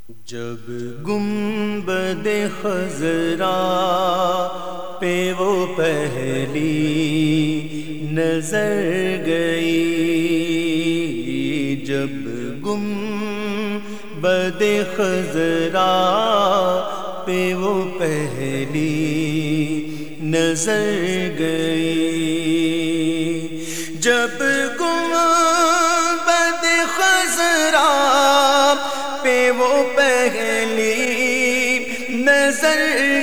جب گنبد خضرا پہ وہ پہلی نظر گئی، جب گنبد خضرا پہ وہ پہلی نظر گئی، جب گنبد خضرا پہ وہ پہلی نظر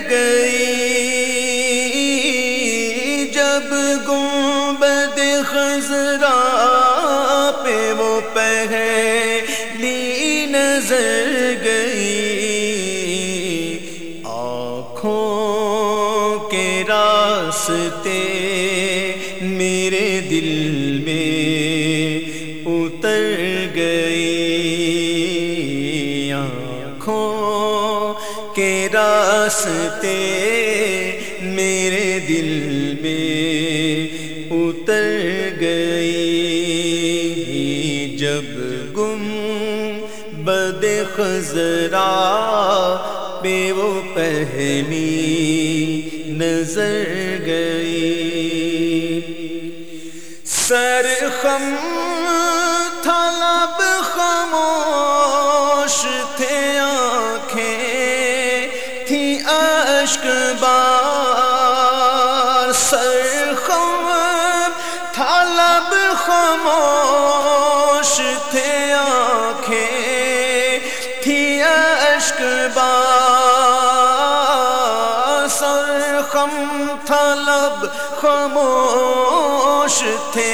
گئی، جب گنبد خضرا پہ وہ پہلی نظر گئی، آنکھوں کے راستے میرے دل میں اتر گئی، آنکھوں کے راستے میرے دل میں اتر گئی، جب گنبد خضرا پہ وہ پہلی نظر گئی، سرخم تھا لب خاموش تھے آنکھیں تھی اشک بار، سرخم تھا لب خاموش تھے آنکھیں تھی اشک بار، سرخم تھا لب خاموش تھے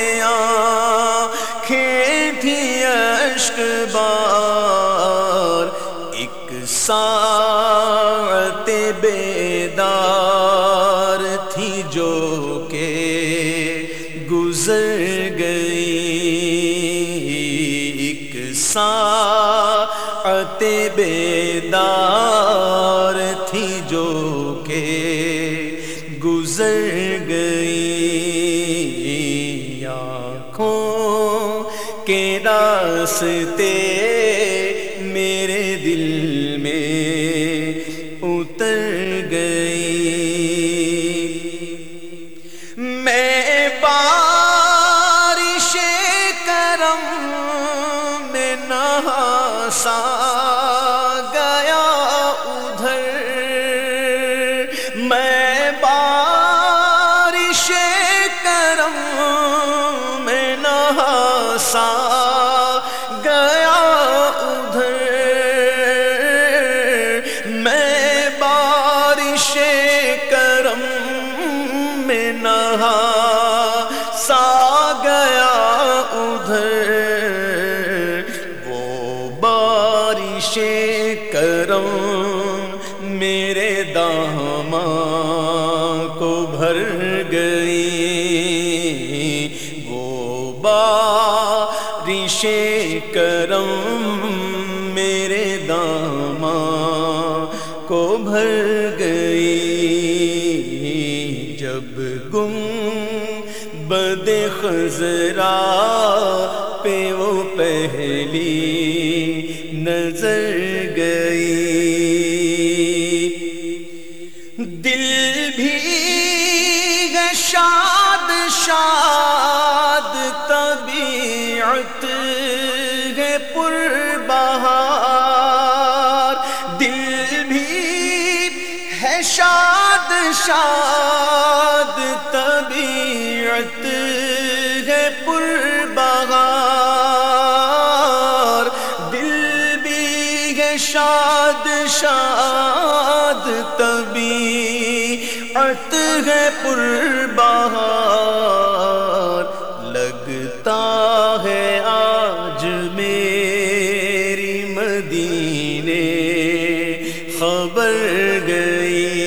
آنکھیں تھی اشک بار، ایک ساعت بیدار تھی جو کہ گزر گئی، ایک ساعت بیدار تھی جو کہ گزر گئی، آنکھوں کے راستے میرے دل میں اتر گئی، میں بارش کرم میں نہاسا گیا ادھر، میں بارش کرم میں نہاسا گیا ادھر، میں بارش کرم میں نہاسا گیا ادھر، وہ بارش کرم میرے داماں کو بھر گئی، وہ بارش کرم میرے داماں کو بھر گئی، جب گنبد خضرا پہ وہ پہلی نظر گئی، دل بھی ہے شاد شاد طبیعت ہے پربہار، دل بھی ہے شاد شاد طبیعت ہے پربہار، دل بھی ہے شاد شاد طبیعت ہے پربہار، لگتا ہے آج میری مدینے خبر گئی،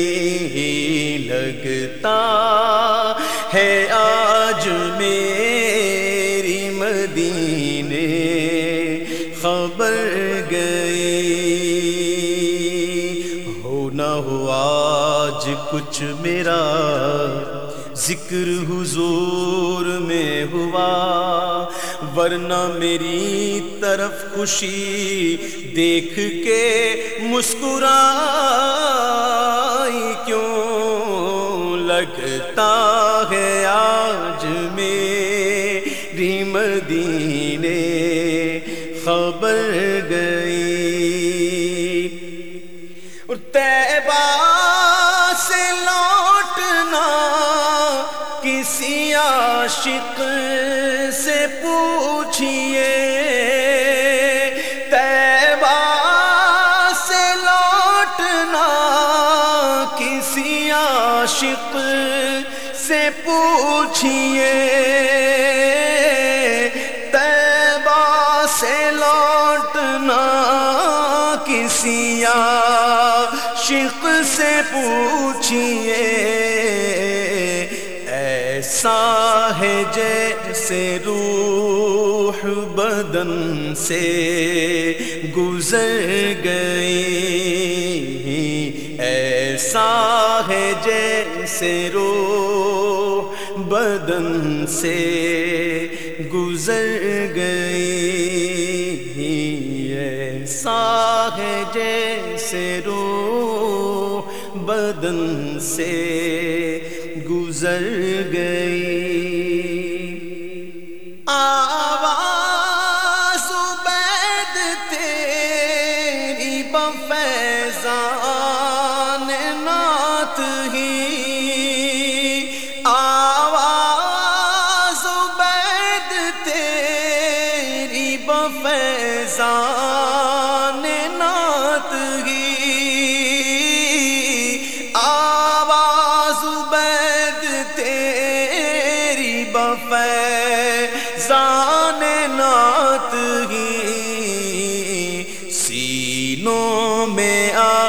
لگتا ہے آج میری مدینے خبر گئی، ہو نہ ہو آج کچھ میرا ذکر حضور میں ہوا، ورنہ میری طرف خوشی دیکھ کے مسکرائی کیوں؟ لگتا ہے آج میری مدینے خبر گئی، اور طیبہ سے لوٹنا کسی عاشق سے پوچھئے، طیبہ سے لوٹنا کسی عاشق سے پوچھئے، طیبہ سے لوٹنا کسی عاشق سے پوچھئے، ایسا ہے جیسے روح بدن سے گزر گئی، ایسا ہے جیسے روح بدن سے گزر گئی، ایسا ہے جیسے روح بدن سے گزر گئی۔ آواز عبید تیری بفیضان نعت ہی، آواز عبید تیری بفیضان نعت ہی، آواز عبید تیری بفیضان نعت ہی، سینوں میں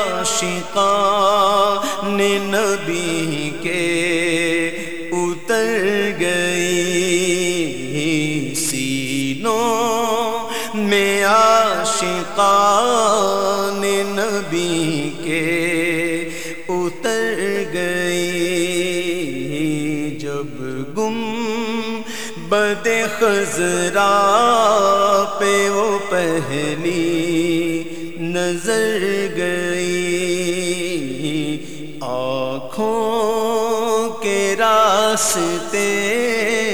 عاشقان نبی کے اتر گئی، سینوں میں عاشقان نبی کے اتر گئی، جب گنبد خضرا پہ وہ پہلی نظر گئی، آنکھوں کے راستے